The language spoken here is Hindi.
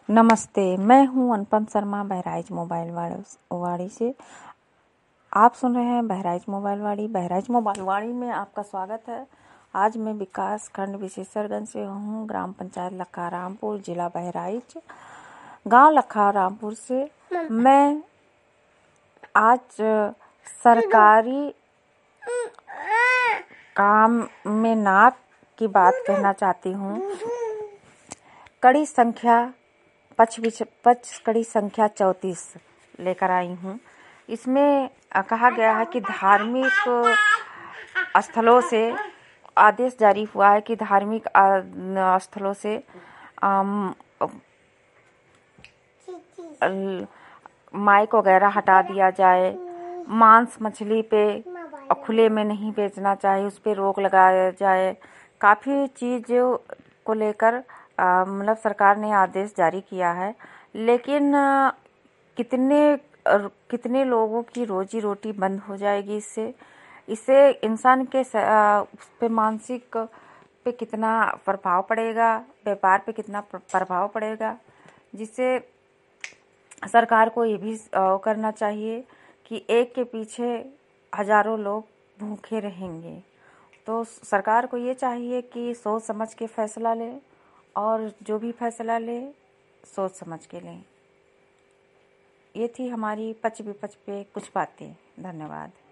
नमस्ते, मैं हूं अनुपम शर्मा बहराइच मोबाइल वाड़ी से। आप सुन रहे हैं बहराइच मोबाइल वाड़ी। बहराइच मोबाइल वाड़ी में आपका स्वागत है। आज मैं विकास खंड विशेषरगंज से हूं, ग्राम पंचायत लखारामपुर, जिला बहराइच, गांव लखारामपुर से। मैं आज सरकारी काम में नाप की बात कहना चाहती हूं। कड़ी संख्या 34 लेकर आई हूँ। इसमें कहा गया है कि धार्मिक स्थलों से आदेश जारी हुआ है कि धार्मिक स्थलों से माइक वगैरह हटा दिया जाए। मांस मछली पे खुले में नहीं बेचना चाहिए, उस पर रोक लगाया जाए। काफ़ी चीज़ों को लेकर मतलब सरकार ने आदेश जारी किया है, लेकिन कितने लोगों की रोजी रोटी बंद हो जाएगी इससे इंसान के उस पे मानसिक पे कितना प्रभाव पड़ेगा, व्यापार पे कितना प्रभाव पड़ेगा, जिससे सरकार को ये भी करना चाहिए कि एक के पीछे हजारों लोग भूखे रहेंगे। तो सरकार को ये चाहिए कि सोच समझ के फैसला ले, और जो भी फैसला ले सोच समझ के लें। ये थी हमारी पच विपच पे कुछ बातें। धन्यवाद।